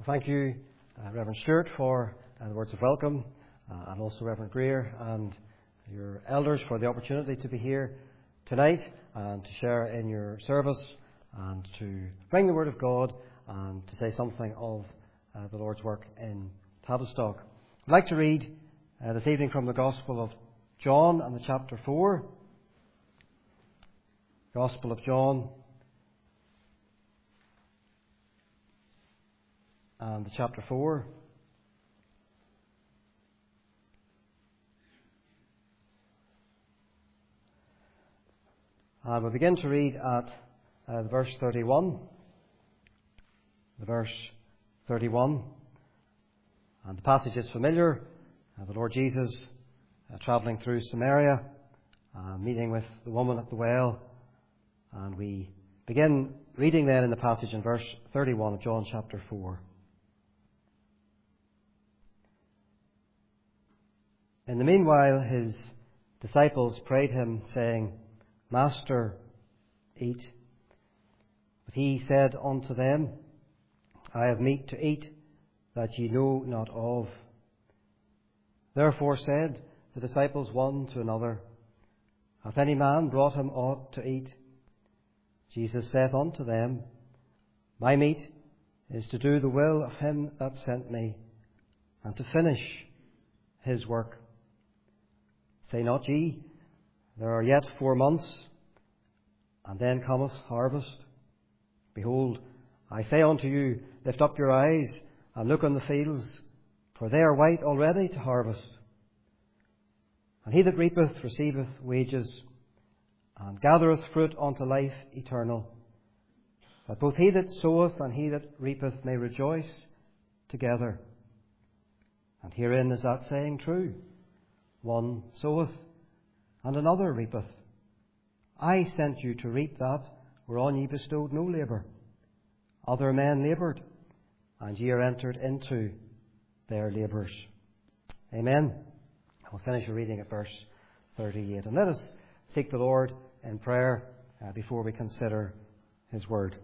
Thank you, Reverend Stewart, for the words of welcome, and also Reverend Greer and your elders for the opportunity to be here tonight and to share in your service and to bring the Word of God and to say something of the Lord's work in Tavistock. I'd like to read this evening from the Gospel of John and the chapter 4. Gospel of John and the chapter 4. And we'll begin to read at verse 31. The verse 31. And the passage is familiar. The Lord Jesus travelling through Samaria, meeting with the woman at the well. And we begin reading then in the passage in verse 31 of John chapter 4. In the meanwhile, his disciples prayed him, saying, Master, eat. But he said unto them, I have meat to eat that ye know not of. Therefore said the disciples one to another, Hath any man brought him aught to eat? Jesus saith unto them, My meat is to do the will of him that sent me, and to finish his work. Say not ye, There are yet 4 months, and then cometh harvest? Behold, I say unto you, Lift up your eyes, and look on the fields, for they are white already to harvest. And he that reapeth receiveth wages, and gathereth fruit unto life eternal, that both he that soweth and he that reapeth may rejoice together. And herein is that saying true. One soweth, and another reapeth. I sent you to reap that whereon ye bestowed no labour. Other men laboured, and ye are entered into their labours. Amen. We'll finish the reading at verse 38. And let us seek the Lord in prayer before we consider His Word.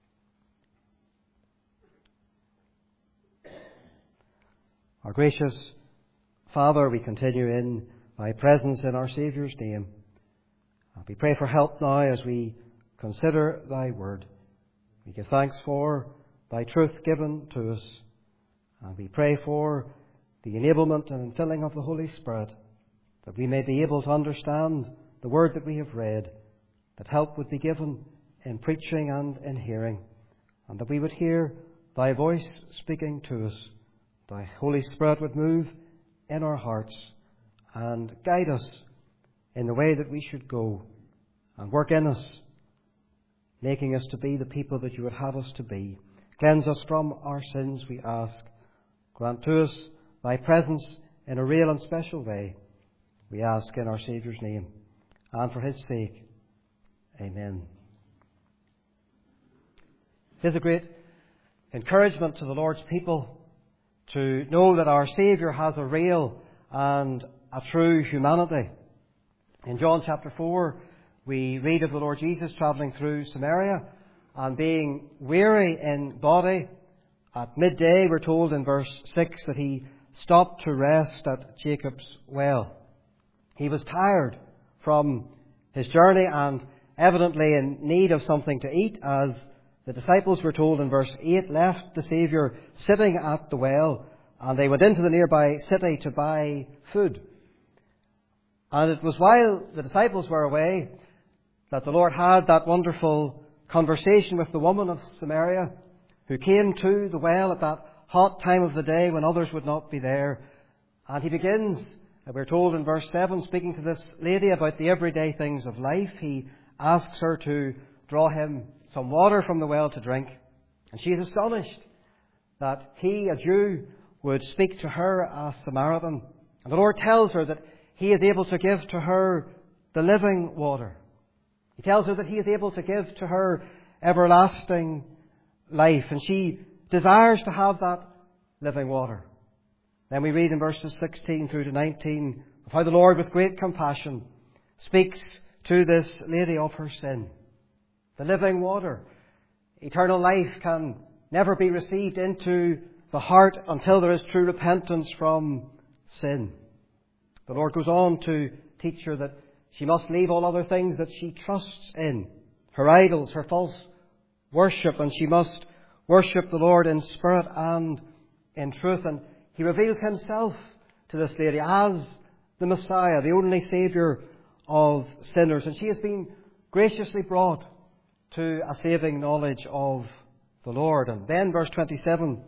Our gracious Father, we continue in Thy presence in our Saviour's name. We pray for help now as we consider Thy Word. We give thanks for Thy truth given to us. And we pray for the enablement and infilling of the Holy Spirit, that we may be able to understand the Word that we have read, that help would be given in preaching and in hearing, and that we would hear Thy voice speaking to us. Thy Holy Spirit would move in our hearts and guide us in the way that we should go, and work in us, making us to be the people that You would have us to be. Cleanse us from our sins, we ask. Grant to us Thy presence in a real and special way, we ask in our Saviour's name, and for His sake. Amen. It is a great encouragement to the Lord's people to know that our Saviour has a real and a true humanity. In John chapter 4, we read of the Lord Jesus travelling through Samaria and being weary in body. At midday, we're told in verse 6 that He stopped to rest at Jacob's well. He was tired from His journey and evidently in need of something to eat, as the disciples, were told in verse 8, left the Saviour sitting at the well, and they went into the nearby city to buy food. And it was while the disciples were away that the Lord had that wonderful conversation with the woman of Samaria, who came to the well at that hot time of the day when others would not be there. And He begins, we're told in verse 7, speaking to this lady about the everyday things of life. He asks her to draw him some water from the well to drink. And she is astonished that he, a Jew, would speak to her, a Samaritan. And the Lord tells her that He is able to give to her the living water. He tells her that He is able to give to her everlasting life. And she desires to have that living water. Then we read in verses 16 through to 19 of how the Lord, with great compassion, speaks to this lady of her sin. The living water, eternal life, can never be received into the heart until there is true repentance from sin. The Lord goes on to teach her that she must leave all other things that she trusts in, her idols, her false worship, and she must worship the Lord in spirit and in truth. And He reveals Himself to this lady as the Messiah, the only Saviour of sinners. And she has been graciously brought to a saving knowledge of the Lord. And then verse 27,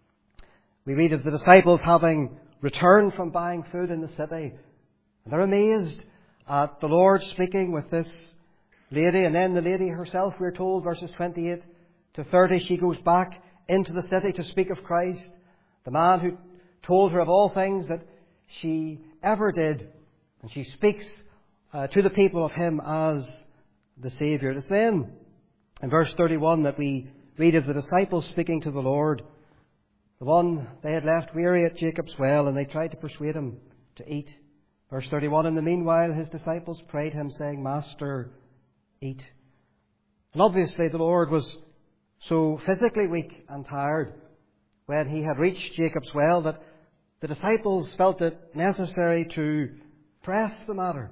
we read of the disciples having returned from buying food in the city. And they're amazed at the Lord speaking with this lady. And then the lady herself, we're told, verses 28 to 30, she goes back into the city to speak of Christ, the man who told her of all things that she ever did. And she speaks to the people of Him as the Saviour. It's then in verse 31 that we read of the disciples speaking to the Lord. The one they had left weary at Jacob's well, and they tried to persuade him to eat. Verse 31, in the meanwhile His disciples prayed Him, saying, Master, eat. And obviously the Lord was so physically weak and tired when He had reached Jacob's well that the disciples felt it necessary to press the matter,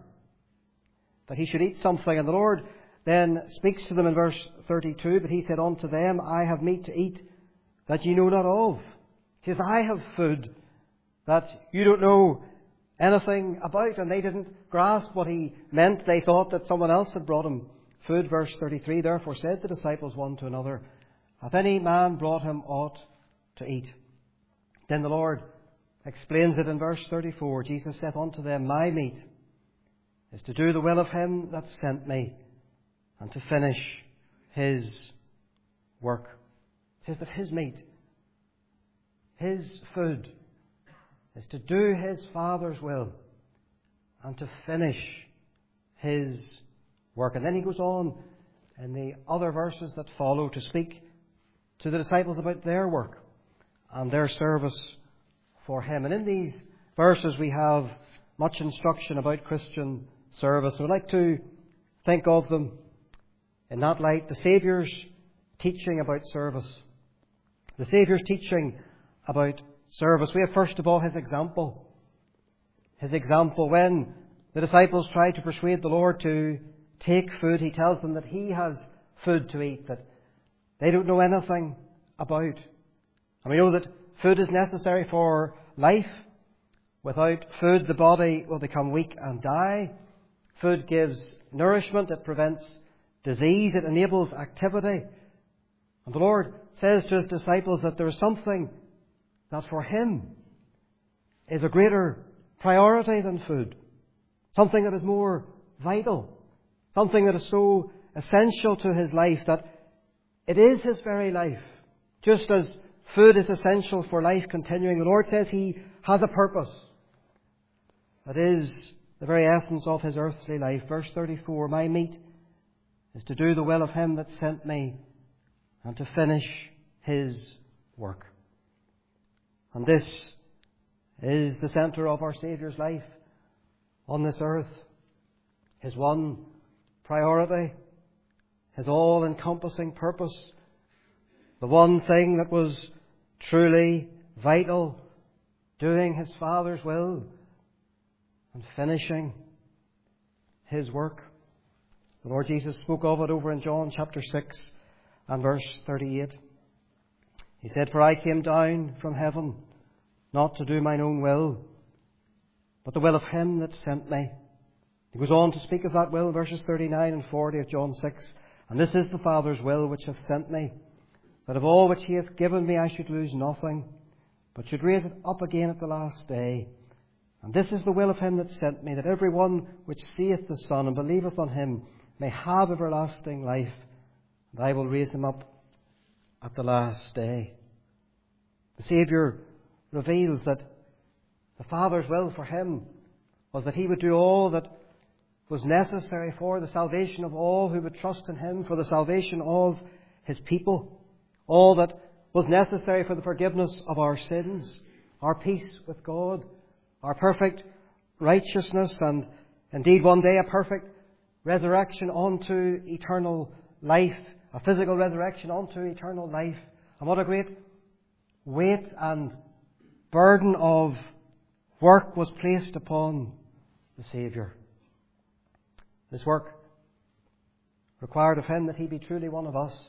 that He should eat something. And the Lord then speaks to them in verse 32, but He said unto them, I have meat to eat that ye know not of. He says, I have food that you don't know anything about. And they didn't grasp what He meant. They thought that someone else had brought Him food. Verse 33, therefore said the disciples one to another, hath any man brought Him aught to eat? Then the Lord explains it in verse 34. Jesus saith unto them, my meat is to do the will of Him that sent me, and to finish His work. It says that His meat, His food, is to do His Father's will and to finish His work. And then He goes on in the other verses that follow to speak to the disciples about their work and their service for Him. And in these verses we have much instruction about Christian service. I'd like to think of them in that light. The Saviour's teaching about service. The Saviour's teaching about service. We have first of all His example. His example. When the disciples try to persuade the Lord to take food, He tells them that He has food to eat that they don't know anything about. And we know that food is necessary for life. Without food, the body will become weak and die. Food gives nourishment. It prevents disease. It enables activity. And the Lord says to His disciples that there is something that for Him is a greater priority than food. Something that is more vital. Something that is so essential to His life that it is His very life. Just as food is essential for life continuing, the Lord says He has a purpose that is the very essence of His earthly life. Verse 34, my meat is to do the will of Him that sent me and to finish His work. And this is the centre of our Saviour's life on this earth. His one priority, His all-encompassing purpose, the one thing that was truly vital, doing His Father's will and finishing His work. The Lord Jesus spoke of it over in John chapter 6 and verse 38. He said, for I came down from heaven not to do mine own will, but the will of Him that sent me. He goes on to speak of that will in verses 39 and 40 of John 6. And this is the Father's will which hath sent me, that of all which He hath given me I should lose nothing, but should raise it up again at the last day. And this is the will of Him that sent me, that every one which seeth the Son and believeth on Him may have everlasting life, and I will raise him up at the last day. The Saviour reveals that the Father's will for Him was that He would do all that was necessary for the salvation of all who would trust in Him, for the salvation of His people, all that was necessary for the forgiveness of our sins, our peace with God, our perfect righteousness, and indeed one day a perfect resurrection unto eternal life, a physical resurrection unto eternal life And what a great weight and burden of work was placed upon the Saviour. This work required of him that he be truly one of us,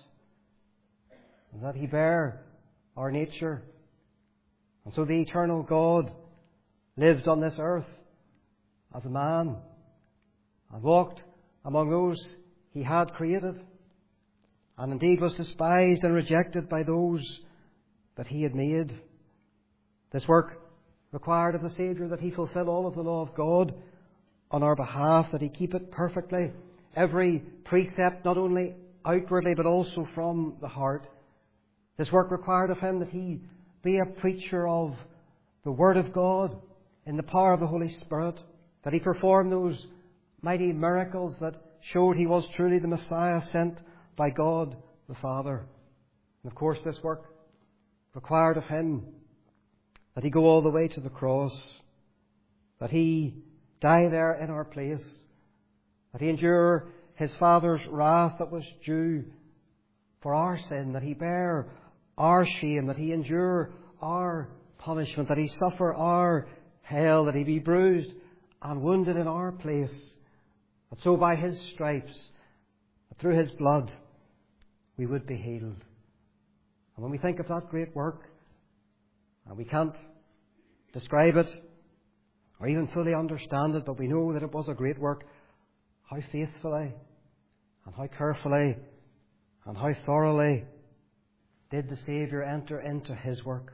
and that he bear our nature. And so the eternal God lived on this earth as a man and walked among those he had created, and indeed was despised and rejected by those that he had made. This work required of the Saviour that he fulfill all of the law of God on our behalf, that he keep it perfectly, every precept, not only outwardly but also from the heart. This work required of him that he be a preacher of the Word of God in the power of the Holy Spirit, that he perform those mighty miracles that showed he was truly the Messiah sent by God the Father. And of course this work required of him that he go all the way to the cross, that he die there in our place, that he endure his Father's wrath that was due for our sin, that he bear our shame, that he endure our punishment, that he suffer our hell, that he be bruised and wounded in our place, that so by his stripes, that through his blood, we would be healed. And when we think of that great work, and we can't describe it or even fully understand it, but we know that it was a great work, how faithfully and how carefully and how thoroughly did the Saviour enter into his work.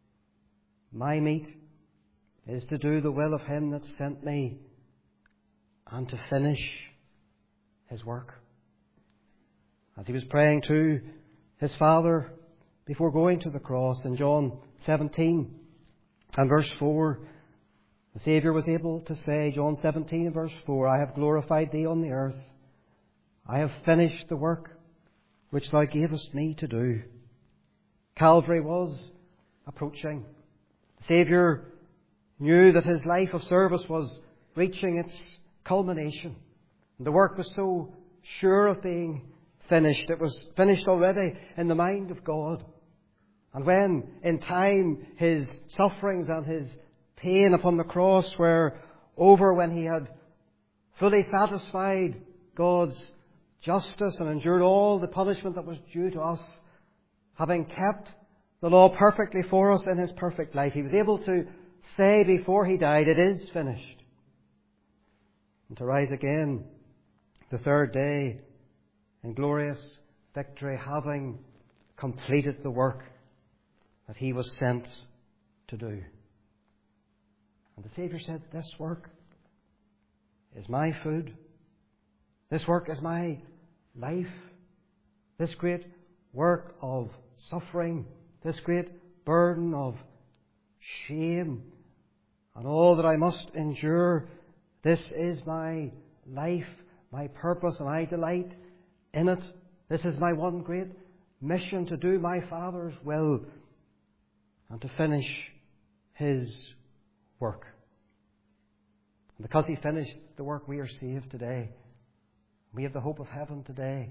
My meat is to do the will of him that sent me and to finish his work. As he was praying to his Father before going to the cross in John 17 and verse 4, the Saviour was able to say, John 17 and verse 4, I have glorified thee on the earth. I have finished the work which thou gavest me to do. Calvary was approaching. The Saviour knew that his life of service was reaching its culmination. And the work was so sure of being finished. It was finished already in the mind of God. And when in time his sufferings and his pain upon the cross were over, when he had fully satisfied God's justice and endured all the punishment that was due to us, having kept the law perfectly for us in his perfect life, he was able to say before he died, it is finished. And to rise again the third day in glorious victory, having completed the work that he was sent to do. And the Saviour said, this work is my food. This work is my life. This great work of suffering, this great burden of shame and all that I must endure, this is my life, my purpose, and I delight in it. This is my one great mission, to do my Father's will and to finish his work. And because he finished the work, we are saved today. We have the hope of heaven today.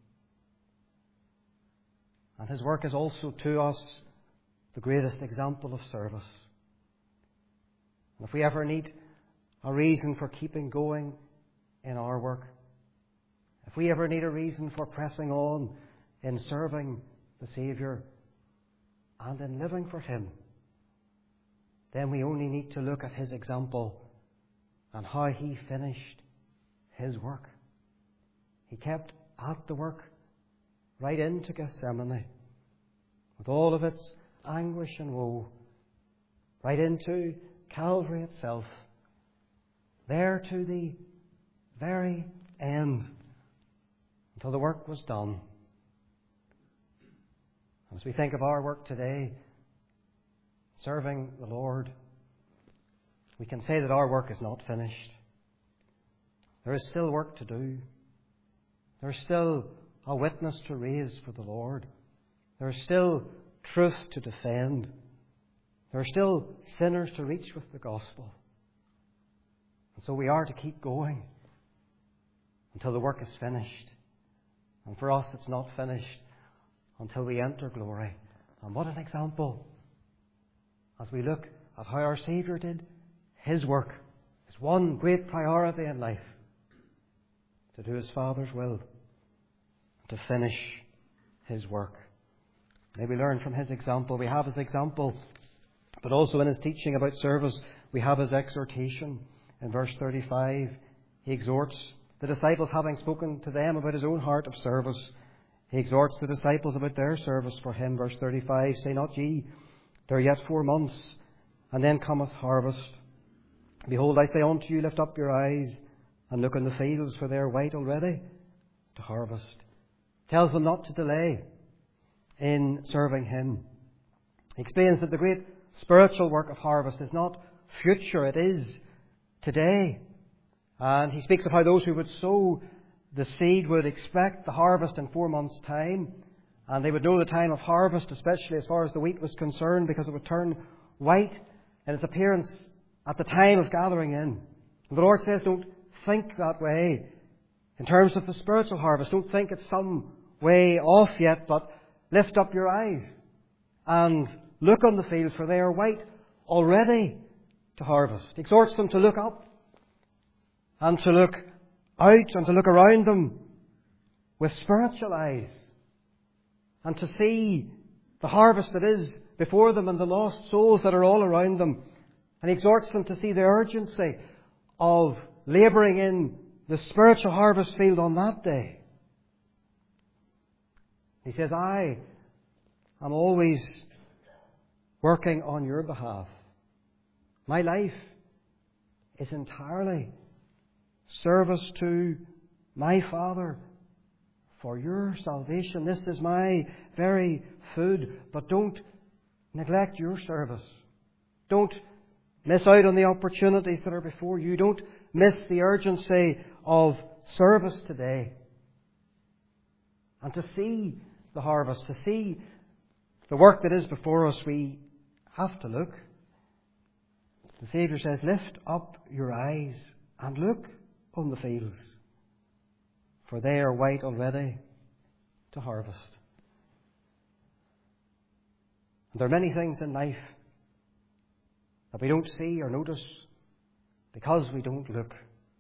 And his work is also to us the greatest example of service. And if we ever need a reason for keeping going in our work, if we ever need a reason for pressing on in serving the Saviour and in living for him, then we only need to look at his example and how he finished his work. He kept at the work right into Gethsemane, with all of its anguish and woe, right into Calvary itself, there to the very end, until the work was done. As we think of our work today, serving the Lord, we can say that our work is not finished. There is still work to do. There is still a witness to raise for the Lord. There is still truth to defend. There are still sinners to reach with the gospel. And so we are to keep going until the work is finished. And for us, it's not finished until we enter glory And what an example as we look at how our Saviour did His work, His one great priority in life, to do His Father's will, to finish His work. May we learn from His example. We have His example, but also in His teaching about service, we have His exhortation. In verse 35, He exhorts the disciples, having spoken to them about His own heart of service. He exhorts the disciples about their service for Him. Verse 35, say not ye, there are yet 4 months, and then cometh harvest. Behold, I say unto you, lift up your eyes, and look in the fields, for they are white already to harvest. Tells them not to delay in serving Him. He explains that the great spiritual work of harvest is not future, it is today. And He speaks of how those who would sow the seed would expect the harvest in 4 months' time. And they would know the time of harvest, especially as far as the wheat was concerned, because it would turn white in its appearance at the time of gathering in. And the Lord says, don't think that way in terms of the spiritual harvest. Don't think it's some way off yet, but lift up your eyes and look on the fields, for they are white already to harvest. He exhorts them to look up and to look out and to look around them with spiritual eyes and to see the harvest that is before them and the lost souls that are all around them. And He exhorts them to see the urgency of labouring in the spiritual harvest field on that day. He says, I am always working on your behalf. My life is entirely service to my Father for your salvation. This is my very food. But don't neglect your service. Don't miss out on the opportunities that are before you. Don't miss the urgency of service today. And to see the harvest, to see the work that is before us, we have to look. The Saviour says, lift up your eyes and look on the fields, for they are white already to harvest. And there are many things in life that we don't see or notice because we don't look.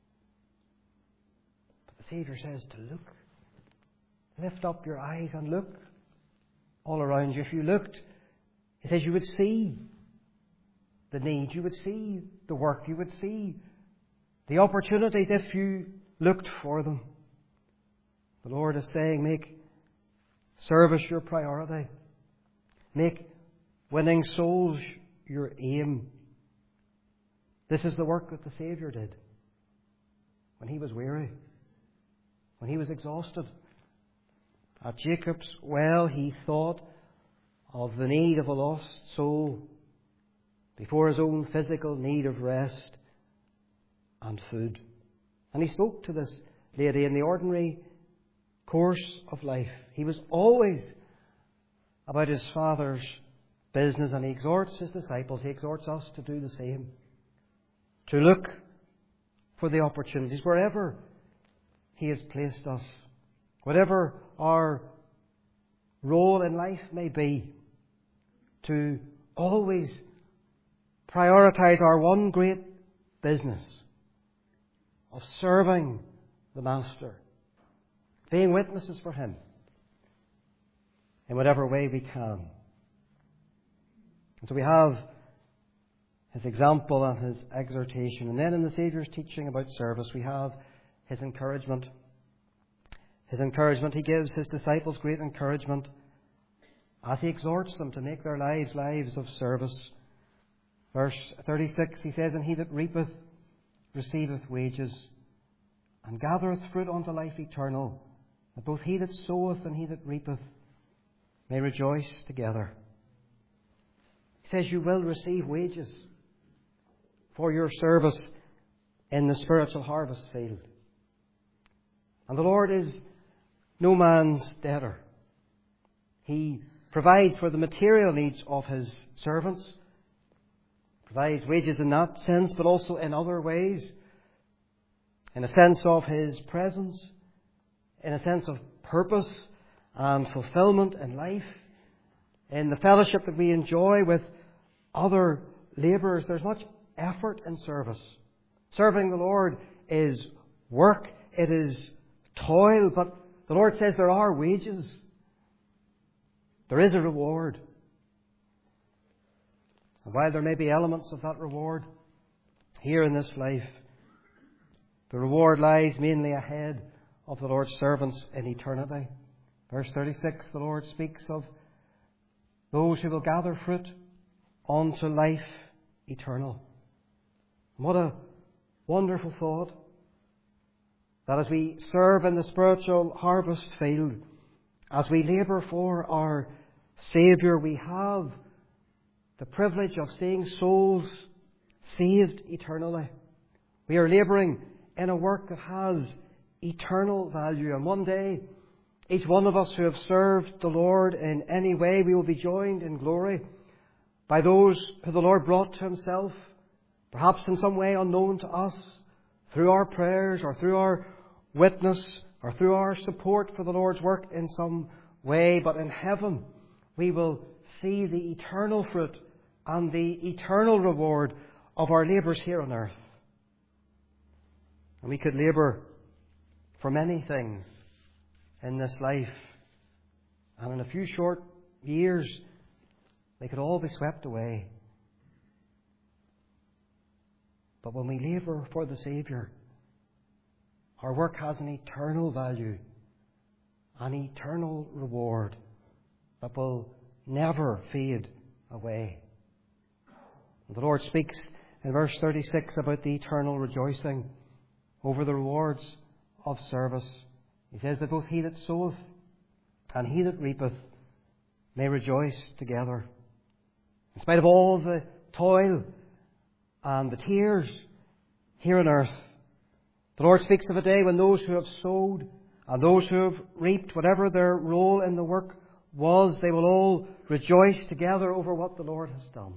But the Saviour says to look. Lift up your eyes and look all around you. If you looked, He says you would see the need, you would see the work, you would see the opportunities if you looked for them. The Lord is saying, make service your priority. Make winning souls your aim. This is the work that the Saviour did when He was weary, when He was exhausted. At Jacob's well, He thought of the need of a lost soul before His own physical need of rest and food. And He spoke to this lady in the ordinary course of life. He was always about His Father's business, and He exhorts His disciples, He exhorts us to do the same. To look for the opportunities wherever He has placed us. Whatever our role in life may be, to always prioritize our one great business of serving the Master, being witnesses for Him in whatever way we can. And so we have His example and His exhortation. And then in the Saviour's teaching about service, we have His encouragement. His encouragement. He gives His disciples great encouragement as He exhorts them to make their lives lives of service. Verse 36, He says, and he that reapeth receiveth wages, and gathereth fruit unto life eternal, that both he that soweth and he that reapeth may rejoice together. He says you will receive wages for your service in the spiritual harvest field. And the Lord is no man's debtor. He provides for the material needs of His servants, provides wages in that sense, but also in other ways, in a sense of His presence, in a sense of purpose and fulfillment in life, in the fellowship that we enjoy with other labourers. There's much effort in service. Serving the Lord is work, it is toil, but the Lord says there are wages. There is a reward. And while there may be elements of that reward here in this life, the reward lies mainly ahead of the Lord's servants in eternity. Verse 36, the Lord speaks of those who will gather fruit unto life eternal. What a wonderful thought, that as we serve in the spiritual harvest field, as we labour for our Saviour, we have the privilege of seeing souls saved eternally. We are labouring in a work that has eternal value. And one day, each one of us who have served the Lord in any way, we will be joined in glory by those who the Lord brought to Himself, perhaps in some way unknown to us, through our prayers or through our witness or through our support for the Lord's work in some way. But in heaven, we will see the eternal fruit and the eternal reward of our labours here on earth. And we could labour for many things in this life, and in a few short years they could all be swept away. But when we labour for the Saviour, our work has an eternal value, an eternal reward that will never fade away. And the Lord speaks in verse 36 about the eternal rejoicing over the rewards of service. He says that both he that soweth and he that reapeth may rejoice together. In spite of all the toil and the tears here on earth, the Lord speaks of a day when those who have sowed and those who have reaped, whatever their role in the work was, they will all rejoice together over what the Lord has done.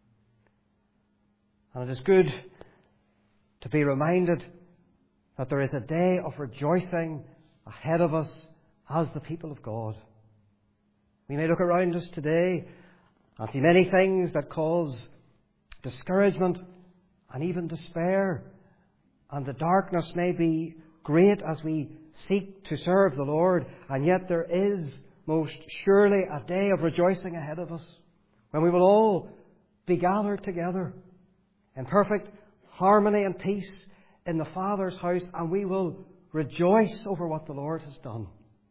And it is good to be reminded that there is a day of rejoicing ahead of us as the people of God. We may look around us today and see many things that cause discouragement and even despair, and the darkness may be great as we seek to serve the Lord, and yet there is most surely a day of rejoicing ahead of us when we will all be gathered together in perfect harmony and peace in the Father's house, and we will rejoice over what the Lord has done.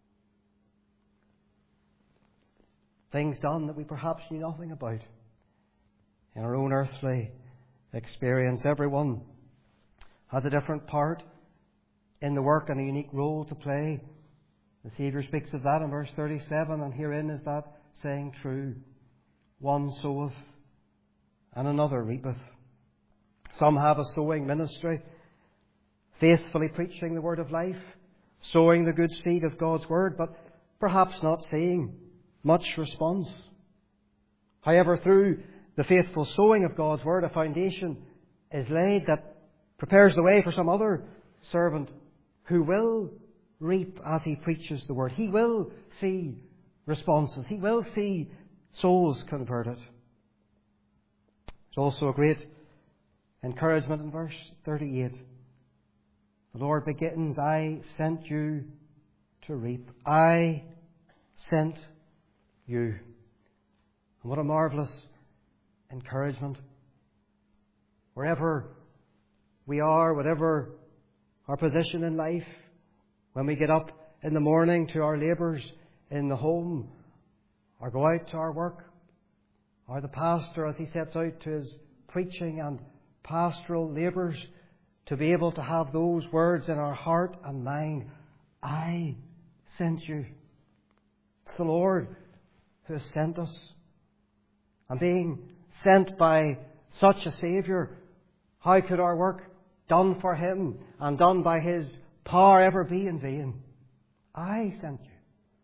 Things done that we perhaps knew nothing about in our own earthly experience. Everyone has a different part in the work and a unique role to play. The Saviour speaks of that in verse 37, and herein is that saying true. One soweth and another reapeth. Some have a sowing ministry, faithfully preaching the word of life, sowing the good seed of God's word, but perhaps not seeing much response. However, through the faithful sowing of God's word, a foundation is laid that prepares the way for some other servant who will reap as he preaches the word. He will see responses. He will see souls converted. There's also a great encouragement in verse 38. The Lord begins, I sent you to reap. I sent you. And what a marvellous encouragement. Wherever we are, whatever our position in life, when we get up in the morning to our labours in the home, or go out to our work, or the pastor as he sets out to his preaching and pastoral labours, to be able to have those words in our heart and mind, I sent you. It's the Lord who has sent us. And being sent by such a Saviour, how could our work done for Him and done by His power ever be in vain? I sent you.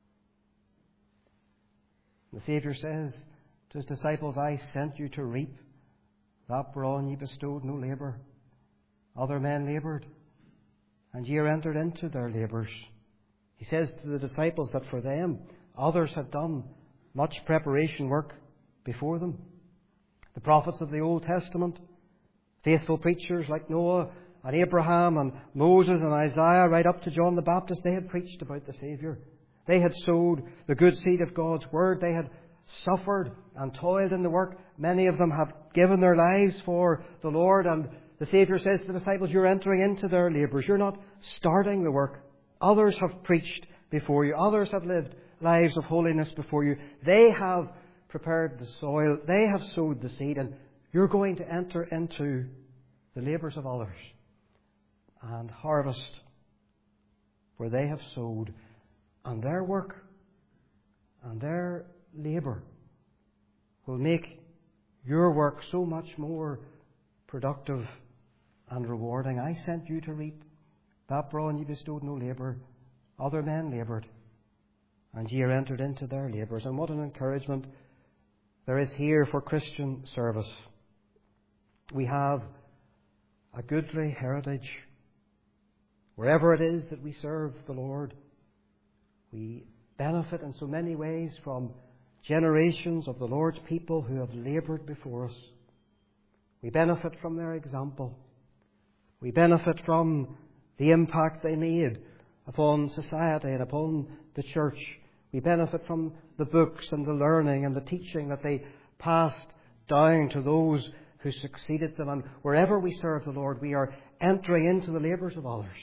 The Saviour says to His disciples, I sent you to reap that whereon ye bestowed no labour. Other men laboured, and ye are entered into their labours. He says to the disciples that for them others had done much preparation work before them. The prophets of the Old Testament, faithful preachers like Noah and Abraham and Moses and Isaiah, right up to John the Baptist, they had preached about the Saviour. They had sowed the good seed of God's Word. They had suffered and toiled in the work. Many of them have given their lives for the Lord, and the Saviour says to the disciples, you're entering into their labours. You're not starting the work. Others have preached before you. Others have lived lives of holiness before you. They have prepared the soil. They have sowed the seed, and you're going to enter into the labours of others and harvest where they have sowed. And their work and their labour will make your work so much more productive and rewarding. I sent you to reap that brawn ye bestowed no labour. Other men laboured, and ye are entered into their labours. And what an encouragement there is here for Christian service. We have a goodly heritage. Wherever it is that we serve the Lord, we benefit in so many ways from generations of the Lord's people who have laboured before us. We benefit from their example. We benefit from the impact they made upon society and upon the church. We benefit from the books and the learning and the teaching that they passed down to those who succeeded them. And wherever we serve the Lord, we are entering into the labours of others.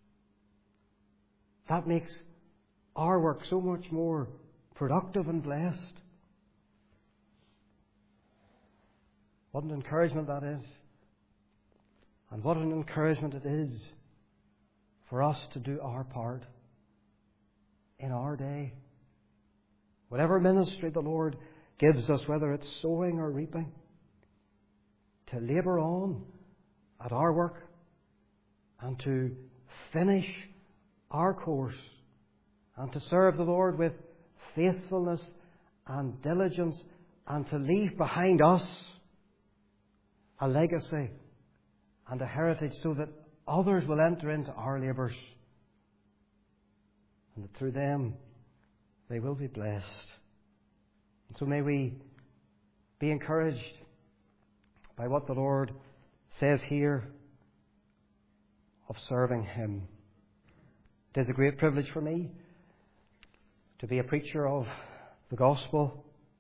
That makes our work so much more productive and blessed. What an encouragement that is. And what an encouragement it is for us to do our part in our day. Whatever ministry the Lord gives us, whether it's sowing or reaping, to labour on at our work and to finish our course and to serve the Lord with faithfulness and diligence, and to leave behind us a legacy and a heritage so that others will enter into our labours, and that through them they will be blessed. And so may we be encouraged by what the Lord says here of serving Him. It is a great privilege for me to be a preacher of the gospel.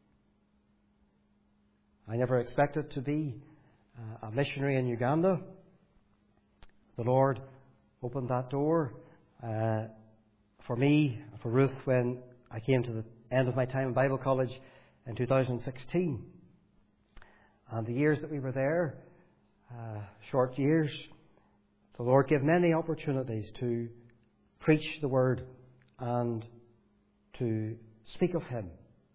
I never expected to be a missionary in Uganda. The Lord opened that door for me, for Ruth, when I came to the end of my time in Bible college in 2016. And the years that we were there, short years, the Lord gave many opportunities to preach the Word and to speak of Him.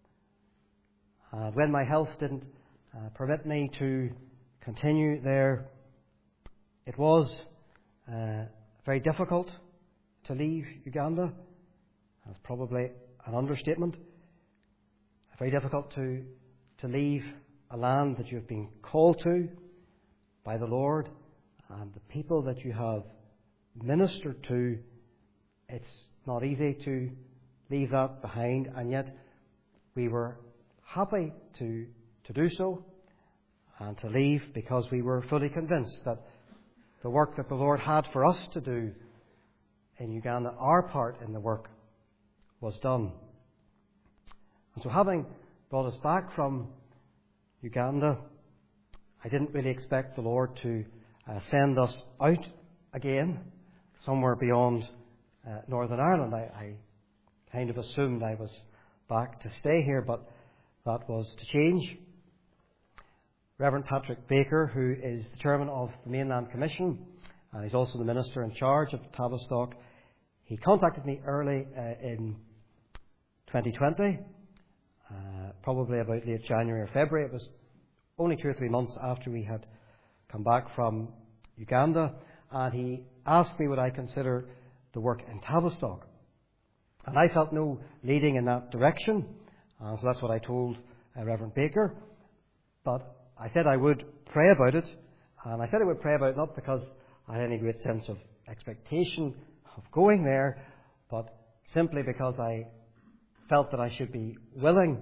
When my health didn't permit me to continue there, it was very difficult to leave Uganda. That's probably an understatement. Very difficult to leave a land that you've been called to by the Lord and the people that you have ministered to. It's not easy to leave that behind, and yet we were happy to do so and to leave, because we were fully convinced that the work that the Lord had for us to do in Uganda, our part in the work, was done. And so, having brought us back from Uganda, I didn't really expect the Lord to send us out again somewhere beyond Northern Ireland. I kind of assumed I was back to stay here, but that was to change. Reverend Patrick Baker, who is the chairman of the Mainland Commission, and he's also the minister in charge of Tavistock, he contacted me early in 2020, probably about late January or February. It was only 2 or 3 months after we had come back from Uganda, and he asked me would I consider the work in Tavistock. And I felt no leading in that direction, so that's what I told Reverend Baker. But I said I would pray about it, and I said I would pray about it not because I had any great sense of expectation of going there, but simply because I felt that I should be willing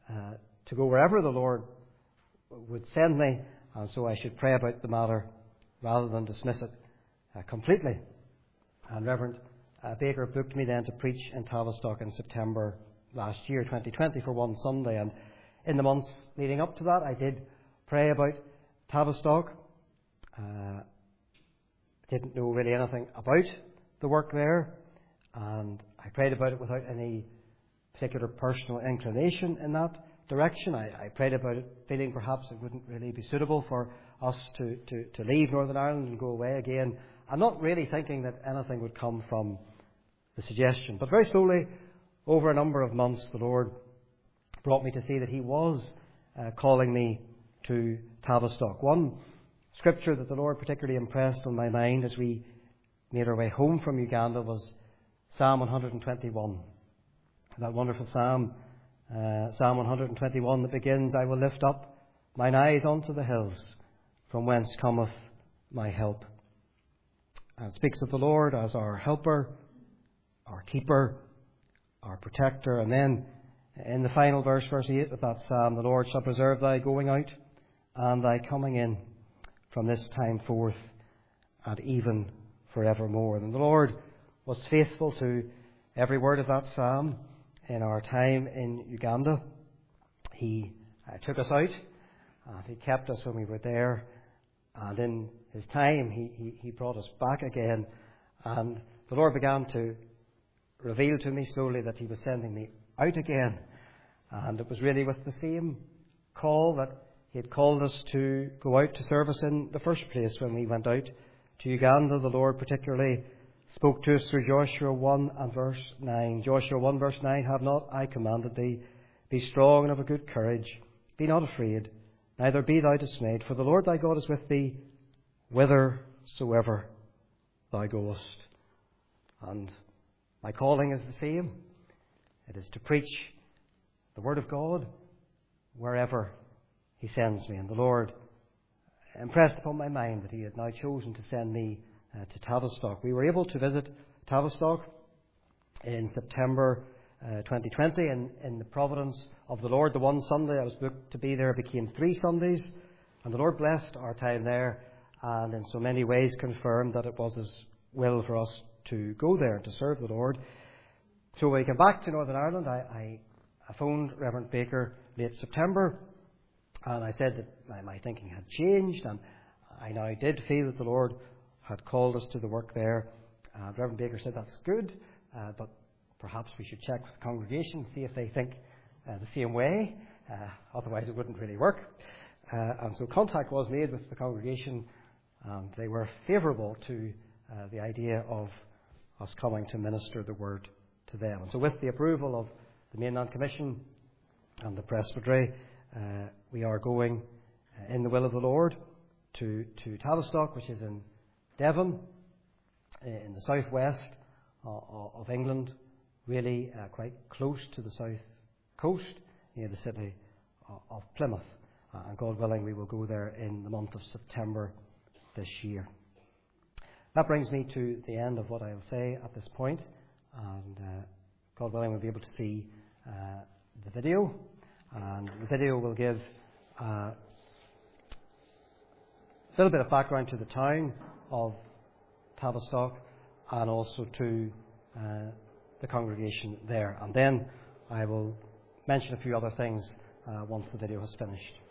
to go wherever the Lord would send me, and so I should pray about the matter rather than dismiss it completely. And Reverend Baker booked me then to preach in Tavistock in September last year, 2020, for one Sunday. And in the months leading up to that, I did pray about Tavistock. Didn't know really anything about the work there, and I prayed about it without any particular personal inclination in that direction. I prayed about it feeling perhaps it wouldn't really be suitable for us to leave Northern Ireland and go away again, and not really thinking that anything would come from the suggestion. But very slowly, over a number of months, the Lord brought me to see that He was calling me to Tavistock. One scripture that the Lord particularly impressed on my mind as we made our way home from Uganda was Psalm 121. That wonderful psalm, Psalm 121, that begins, I will lift up mine eyes unto the hills, from whence cometh my help. And it speaks of the Lord as our helper, our keeper, our protector. And then in the final verse, verse 8 of that psalm, the Lord shall preserve thy going out and thy coming in from this time forth and even forevermore. And the Lord was faithful to every word of that psalm in our time in Uganda. He took us out and He kept us when we were there, and in His time He brought us back again. And the Lord began to reveal to me slowly that He was sending me out again, and it was really with the same call that He had called us to go out to service in the first place when we went out to Uganda. The Lord particularly spoke to us through Joshua 1 and verse 9. Joshua 1 verse 9, have not I commanded thee, be strong and of a good courage, be not afraid, neither be thou dismayed, for the Lord thy God is with thee whithersoever thou goest. And my calling is the same. It is to preach the Word of God wherever He sends me. And the Lord impressed upon my mind that He had now chosen to send me to Tavistock. We were able to visit Tavistock in September 2020 in the providence of the Lord. The one Sunday I was booked to be there became 3 Sundays, and the Lord blessed our time there and in so many ways confirmed that it was His will for us to go there to serve the Lord. So when we came back to Northern Ireland, I phoned Reverend Baker late September, and I said that my thinking had changed, and I now did feel that the Lord had called us to the work there. Reverend Baker said, that's good, but perhaps we should check with the congregation, see if they think the same way, otherwise it wouldn't really work. And so contact was made with the congregation, and they were favourable to the idea of us coming to minister the word to them. And so with the approval of the Mainland Commission and the Presbytery, we are going in the will of the Lord to Tavistock, which is in Devon, in the southwest of England, really quite close to the south coast, near the city of Plymouth. And God willing, we will go there in the month of September this year. That brings me to the end of what I'll say at this point, and God willing, we'll be able to see the video, and the video will give a little bit of background to the town of Tavistock and also to the congregation there. And then I will mention a few other things once the video has finished.